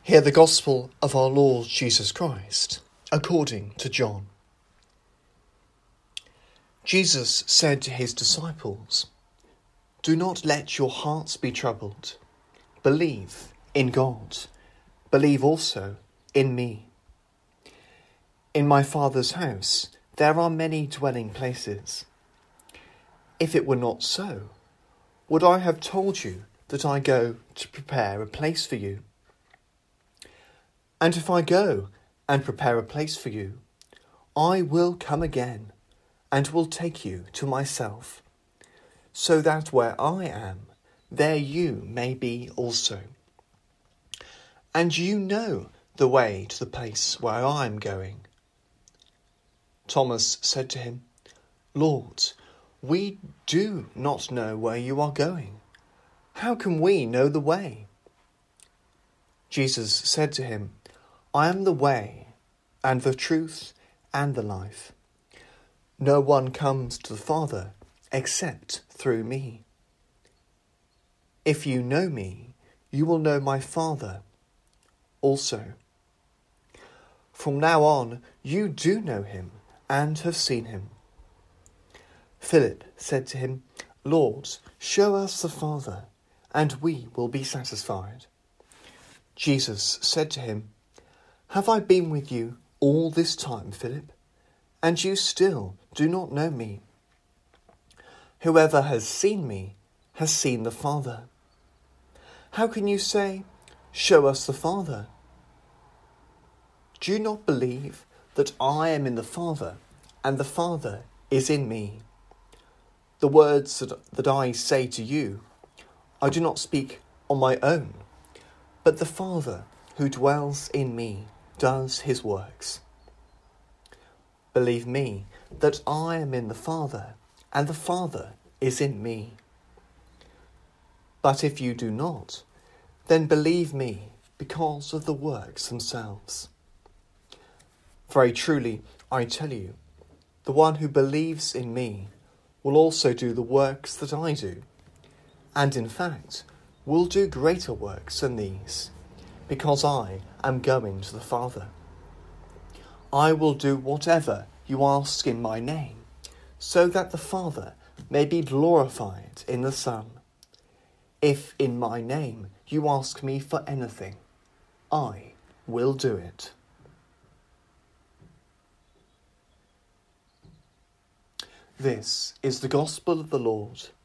Hear the gospel of our Lord Jesus Christ, according to John. Jesus said to his disciples, "Do not let your hearts be troubled. Believe in God. Believe also in me. In my Father's house there are many dwelling places. If it were not so, would I have told you that I go to prepare a place for you? And if I go and prepare a place for you, I will come again and will take you to myself, so that where I am, there you may be also. And you know the way to the place where I am going." Thomas said to him, "Lord, we do not know where you are going. How can we know the way?" Jesus said to him, "I am the way, and the truth, and the life. No one comes to the Father except through me. If you know me, you will know my Father also. From now on, you do know him and have seen him." Philip said to him, "Lord, show us the Father, and we will be satisfied." Jesus said to him, "Have I been with you all this time, Philip, and you still do not know me? Whoever has seen me has seen the Father. How can you say, 'Show us the Father'? Do you not believe that I am in the Father, and the Father is in me? The words that I say to you, I do not speak on my own, but the Father who dwells in me does his works. Believe me that I am in the Father, and the Father is in me. But if you do not, then believe me because of the works themselves. Very truly, I tell you, the one who believes in me will also do the works that I do, and in fact will do greater works than these, because I am going to the Father. I will do whatever you ask in my name, so that the Father may be glorified in the Son. If in my name you ask me for anything, I will do it." This is the gospel of the Lord.